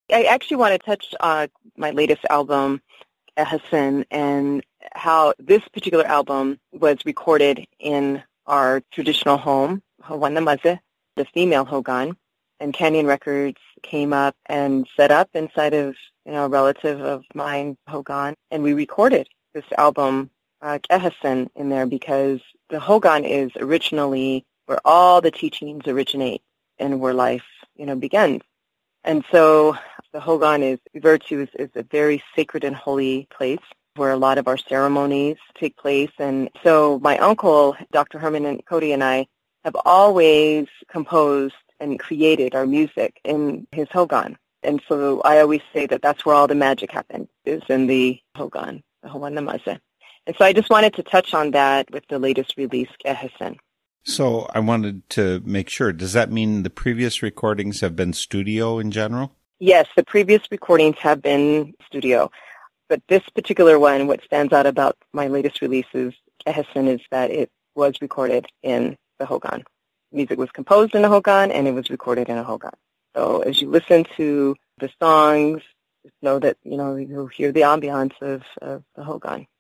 I actually want to touch on my latest album, Ehesin, and how this particular album was recorded in our traditional home, Hawan Namaze, the female Hogan, and Canyon Records came up and set up inside of a relative of mine, Hogan, and we recorded this album, Ehesin, in there because the Hogan is originally where all the teachings originate and where life, begins. And so the Hogan is referred to as a very sacred and holy place where a lot of our ceremonies take place. And so my uncle, Dr. Herman and Cody, and I have always composed and created our music in his Hogan. And so I always say that that's where all the magic happens, is in the Hogan, the Hawan Namaze. And so I just wanted to touch on that with the latest release, Ehesin. So I wanted to make sure, does that mean the previous recordings have been studio in general? Yes, the previous recordings have been studio. But this particular one, what stands out about my latest releases, Ehesin, is that it was recorded in the Hogan. Music was composed in a Hogan, and it was recorded in a Hogan. So as you listen to the songs, just know that, you'll hear the ambiance of the Hogan.